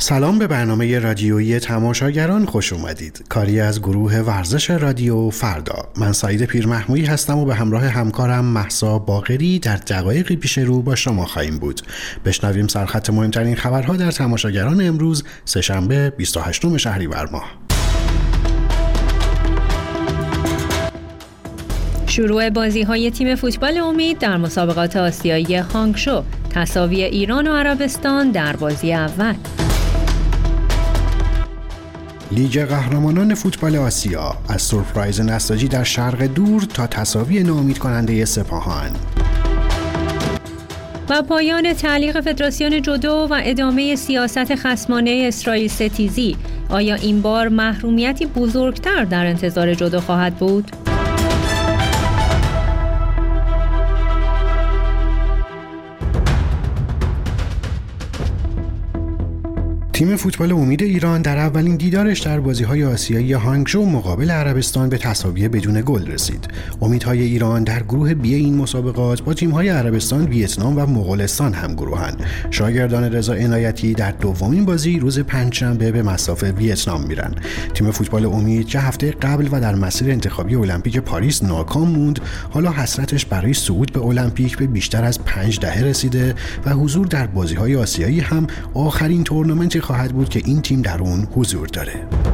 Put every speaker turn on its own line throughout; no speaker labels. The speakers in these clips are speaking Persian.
سلام به برنامه رادیویی تماشاگران خوش اومدید. کاری از گروه ورزش رادیو فردا. من سعید پیرمحمودی هستم و به همراه همکارم مهسا باقری در دقایقی پیش رو با شما خواهیم بود. بشنویم سرخط مهمترین خبرها در تماشاگران امروز سه‌شنبه 28 شهریور ماه.
شروع بازی‌های تیم فوتبال امید در مسابقات آسیایی هانگشو، تساوی ایران و عربستان در بازی اول.
لیگ قهرمانان فوتبال آسیا، از سورپرایز نساجی در شرق دور تا تساوی ناامید کننده سپاهان.
و پایان تعلیق فدراسیون جودو و ادامه سیاست خصمانه اسرائیل ستیزی. آیا این بار محرومیتی بزرگتر در انتظار جودو خواهد بود؟
تیم فوتبال امید ایران در اولین دیدارش در بازی‌های آسیایی هانگشو مقابل عربستان به تساوی بدون گل رسید. امیدهای ایران در گروه بی این مسابقات با تیم‌های عربستان، ویتنام و مغولستان همگروهند. شاگردان رضا عنایتی در دومین بازی روز پنجشنبه به مصاف ویتنام میرن. تیم فوتبال امید که هفته قبل و در مسیر انتخابی المپیک پاریس ناکام موند، حالا حسرتش برای صعود به المپیک به بیشتر از 5 دهه رسیده و حضور در بازی‌های آسیایی هم آخرین تورنمنتی خواهد بود که این تیم در اون حضور داره.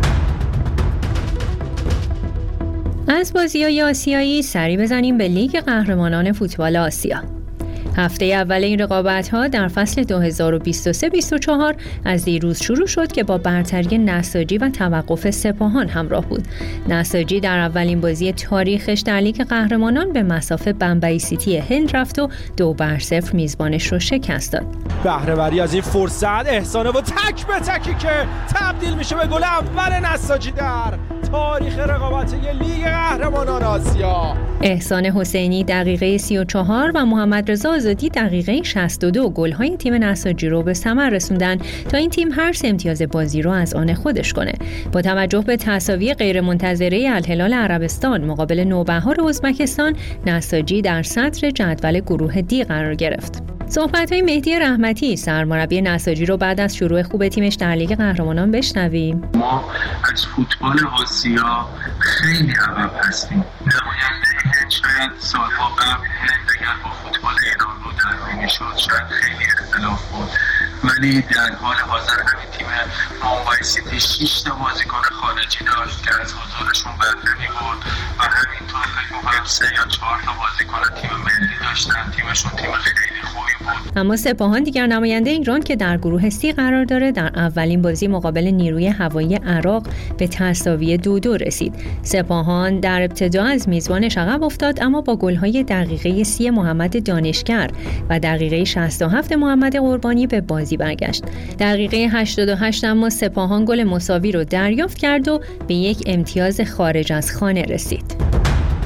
از بازی‌های آسیایی سری بزنیم به لیگ قهرمانان فوتبال آسیا. هفته اول این رقابت‌ها در فصل 2023-24 از دیروز شروع شد که با برتری نساجی و توقف سپاهان همراه بود. نساجی در اولین بازی تاریخش در لیگ قهرمانان به مصاف بمبئی سیتی هند رفت و 2-0 میزبانش رو شکست داد.
بهره‌وری از این فرصت احسانه و تک به تکی که تبدیل میشه به گل اول نساجی در تاریخ رقابت لیگ قهرمانان آسیا.
احسان حسینی دقیقه 34 و محمد رضا آزادی دقیقه 62 گل‌های تیم نساجی رو به ثمر رسوندن تا این تیم هر سه امتیاز بازی رو از آن خودش کنه. با توجه به تساوی غیرمنتظره الهلال عربستان مقابل نوبهار ازبکستان، نساجی در صدر جدول گروه دی قرار گرفت. صحبت‌های مهدی رحمتی سرمربی نساجی رو بعد از شروع خوب تیمش در لیگ قهرمانان بشنویم.
ما از فوتبال آسیا خیلی عقب هستیم. نماینده شاید سالها قبل اگر با فوتبال ایران رو درمی شد شاید خیلی اختلاف بود، ولی در حال حاضر همین تیم بمبئی سیتی 6 تا بازیکن خارجی داشت که از حضورشون بهره می‌برد و همینطور فکر می‌کنم 3 یا 4 تا بازیکن تیم ملی داشتن. تیمشون تیم خیلی خوبی بود.
اما سپاهان دیگر نماینده ایران که در گروه سی قرار داره در اولین بازی مقابل نیروی هوایی عراق به تساوی 2-2 رسید. سپاهان در ابتدا از میزبانش عقب افتاد، اما با گل‌های دقیقه 30 محمد دانشگر و دقیقه 67 محمد قربانی به بازی برگشت. دقیقه 88 اما سپاهان گل مساوی رو دریافت کرد و به یک امتیاز خارج از خانه رسید.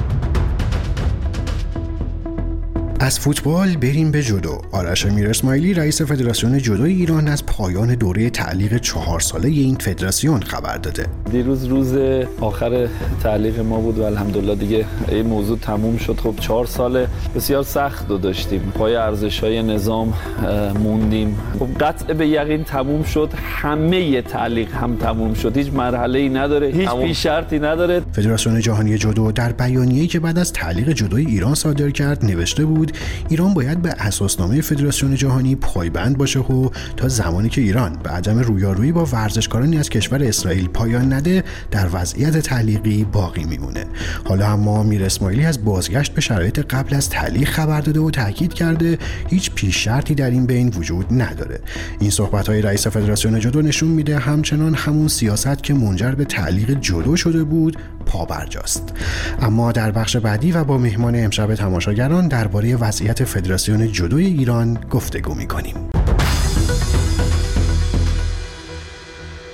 از فوتبال بریم به جودو. آرش امیر اسماعیلی رئیس فدراسیون جودو ایران از پایان دوره تعلیق 4 ساله این فدراسیون خبر داده.
دیروز روز آخر تعلیق ما بود و الحمدلله دیگه این موضوع تموم شد. خب 4 سال بسیار سخت رو داشتیم، پای ارزش‌های نظام موندیم. خب قطع به یقین تموم شد، همه تعلیق هم تموم شد، هیچ مرحله‌ای نداره، هیچ پیش شرطی نداره.
فدراسیون جهانی جودو در بیانیه‌ای که بعد از تعلیق جودوی ایران صادر کرد نوشته بود ایران باید به اساسنامه فدراسیون جهانی پایبند باشه و تا زمانی که ایران به عدم رویارویی با ورزشکارانی از کشور اسرائیل پایان نده در وضعیت تعلیقی باقی میمونه. حالا اما امیر اسماعیلی از بازگشت به شرایط قبل از تعلیق خبر داده و تاکید کرده هیچ پیش شرطی در این بین وجود نداره. این صحبت‌های رئیس فدراسیون جودو نشون میده همچنان همون سیاست که منجر به تعلیق جودو شده بود پابرجاست. اما در بخش بعدی و با مهمان امشب تماشاگران درباره وضعیت فدراسیون جودوی ایران گفتگو می‌کنیم.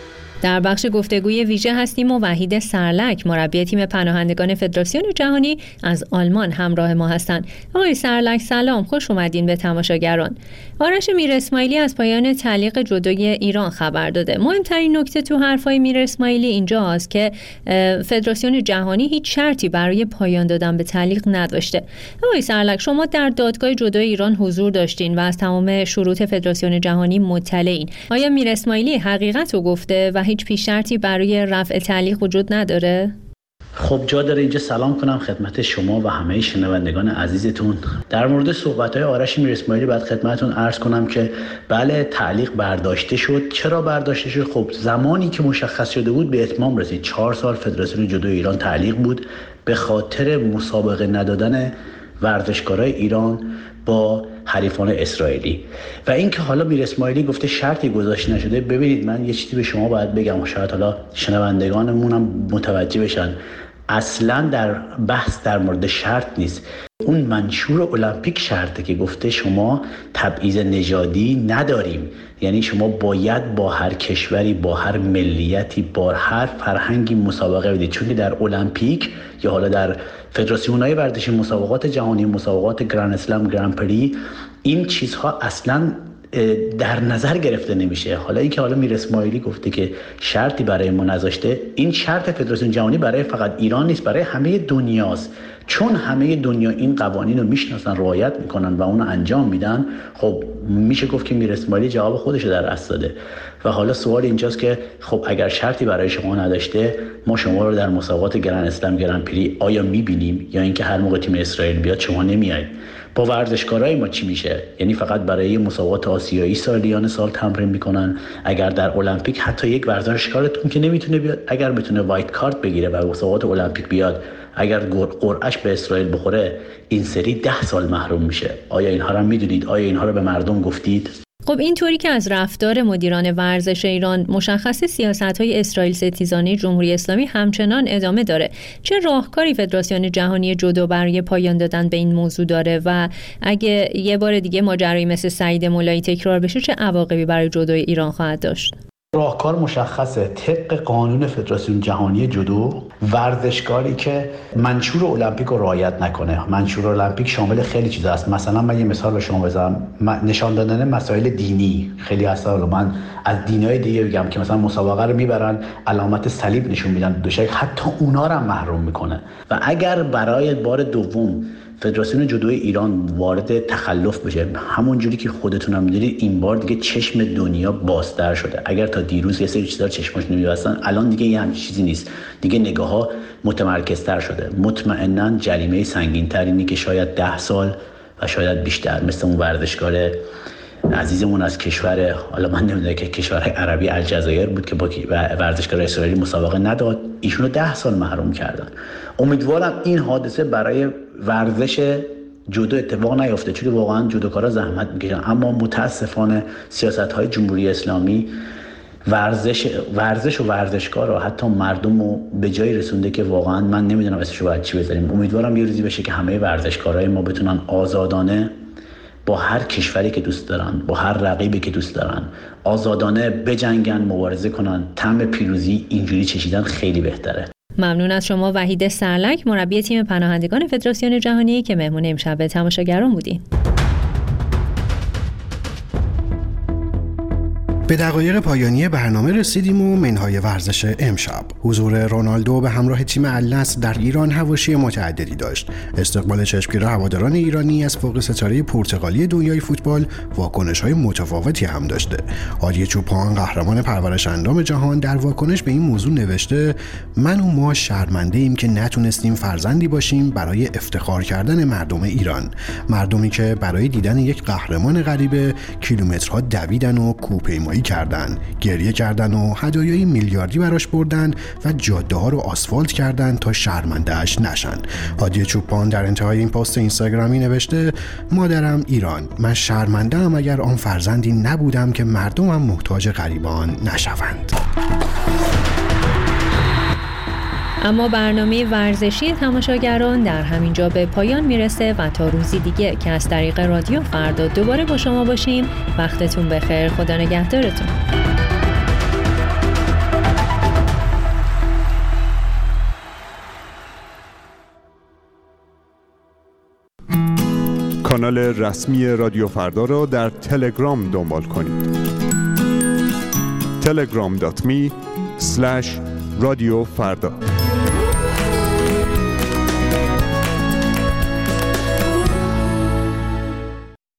در بخش گفتگوی ویژه هستیم و وحید سرلک مربی تیم پناهندگان فدراسیون جهانی از آلمان همراه ما هستند. آقای سرلک سلام، خوش اومدین به تماشاگران. آرش میر اسماعیلی از پایان تعلیق جدوی ایران خبر داده. مهمترین نکته تو حرفای میر اسماعیلی اینجاست که فدراسیون جهانی هیچ شرطی برای پایان دادن به تعلیق نداشته. آقای سرلک، شما در دادگاه جدوی ایران حضور داشتین و از تمام شروط فدراسیون جهانی مطلعین. آیا میر اسماعیلی حقیقت رو گفته و هیچ پیش شرطی برای رفع تعلیق وجود نداره؟
خب جا داره اینجا سلام کنم خدمت شما و همه شنوندگان عزیزتون. در مورد صحبت‌های آرش میر اسماعیلی باید خدمتتون عرض کنم که بله تعلیق برداشته شد. چرا برداشته شد؟ خب زمانی که مشخص شده بود به اتمام رسید. 4 سال فدراسیون جودو ایران تعلیق بود به خاطر مسابقه ندادن ورزشکارای ایران با حریفان اسرائیلی. و اینکه حالا میر اسماعیلی گفته شرطی گذاشته نشده، ببینید من یه چیزی به شما باید بگم و شاید حالا شنوندگانمون هم متوجه بشن. اصلا در بحث در مورد شرط نیست. اون منشور المپیک شرطه که گفته شما تبعیض نژادی نداریم، یعنی شما باید با هر کشوری، با هر ملیتی، با هر فرهنگی مسابقه بدید. چون در المپیک یا حالا در فدراسیون‌های ورزشی، مسابقات جهانی، مسابقات گرند اسلم، گرند پری، این چیزها اصلا در نظر گرفته نمیشه. حالا اینکه حالا میر اسماعیلی گفته که شرطی برای ما نذاشته، این شرط فدراسیون جهانی برای فقط ایران نیست، برای همه دنیاست. چون همه دنیا این قوانین رو میشناسن، رعایت میکنن و اون رو انجام میدن، خب میشه گفت که میر اسماعیلی جواب خودش رو در دست داده. و حالا سوال اینجاست که خب اگر شرطی برای شما نداشته، ما شما رو در مسابقات گرند اسلم، گرند پری آیا میبینیم، یا اینکه هر موقع تیم اسرائیل بیاد شما نمیایید؟ با ورزشکارای ما چی میشه؟ یعنی فقط برای مسابقات آسیایی سالیان سال تمرین میکنن؟ اگر در المپیک حتی یک ورزشکارتون که نمیتونه بیاد، اگر بتونه وایت کارت بگیره و مسابقات المپیک بیاد، اگر قرعه‌اش به اسرائیل بخوره، این سری 10 سال محروم میشه. آیا اینها رو میدونید؟ آیا اینها رو به مردم گفتید؟
خب اینطوری که از رفتار مدیران ورزش ایران مشخص، سیاست‌های اسرائیل ستیزانه جمهوری اسلامی همچنان ادامه داره. چه راهکاری فدراسیون جهانی جودو برای پایان دادن به این موضوع داره و اگه یه بار دیگه ماجرایی مثل سعید مولایی تکرار بشه چه عواقبی برای جودوی ایران خواهد داشت؟
راهکار مشخصه. طبق قانون فدراسیون جهانی جودو، ورزشکاری که منشور المپیک رو رعایت نکنه، منشور المپیک شامل خیلی چیز است. مثلا من یه مثال به شما بزنم، نشان دادن مسائل دینی. خیلی هستن، من از دینای دیگه بگم که مثلا مسابقه رو میبرن علامت صلیب نشون میدن دوشک، حتی اونا رو هم محروم میکنه. و اگر برای بار دوم فدراسیون جودوی ایران وارد تخلف بشه، همون جوری که خودتون هم می‌دونید این بار دیگه چشم دنیا بازتر شده. اگر تا دیروز یه سری چیزا چشمش نمی‌بستن، الان دیگه یه همچین چیزی نیست. دیگه نگاه‌ها متمرکزتر شده. مطمئناً جریمه سنگین‌تر اینه که شاید 10 سال و شاید بیشتر، مثل اون ورزشکار عزیزمون از کشور، حالا من نمیدونم که کشور عربی الجزایر بود که با ورزشکار اسرائیلی مسابقه نداد، ایشونو 10 سال محروم کردن. امیدوارم این حادثه برای ورزش جودو اتفاق نیفته، چون واقعا جودوکارا زحمت میکشن. اما متاسفانه سیاست‌های جمهوری اسلامی ورزش و ورزشکار و حتی مردم رو به جایی رسونده که واقعا من نمیدونم اسمشو باید چی بذاریم. امیدوارم یه روزی بشه که همه ورزشکارای ما بتونن آزادانه با هر کشوری که دوست دارن، با هر رقیبی که دوست دارن، آزادانه بجنگن، مبارزه کنن. طعم پیروزی اینجوری چشیدن خیلی بهتره.
ممنون از شما وحید سرلک، مربی تیم پناهندگان فدراسیون جهانی که مهمون امشب تماشاگران بودین.
به دقایق پایانی برنامه رسیدیم و منهای ورزش امشب. حضور رونالدو به همراه تیم النصر در ایران حواشی متعددی داشت. استقبال چشمگیر هواداران ایرانی از فوق ستاره پرتغالی دنیای فوتبال واکنش‌های متفاوتی هم داشته. هادی چوپان، قهرمان پرورش اندام جهان، در واکنش به این موضوع نوشته: من و ما شرمنده ایم که نتونستیم فرزندی باشیم برای افتخار کردن مردم ایران. مردمی که برای دیدن یک قهرمان غریبه کیلومترها دویدن و کوهپیمایی کردن، گریه کردن و هدایای میلیاردی براش بردن و جاده ها رو آسفالت کردن تا شرمنده‌اش نشن. هادی چوپان در انتهای این پست اینستاگرامی نوشته: مادرم ایران، من شرمنده‌ام اگر آن فرزندی نبودم که مردمم محتاج غریبان نشوند.
اما برنامه ورزشی تماشاگران در همین جا به پایان میرسه و تا روزی دیگه که از طریق رادیو فردا دوباره با شما باشیم، وقتتون بخیر، خدا نگهدارتون.
کانال رسمی رادیو فردا را در تلگرام دنبال کنید. telegram.me/رادیو فردا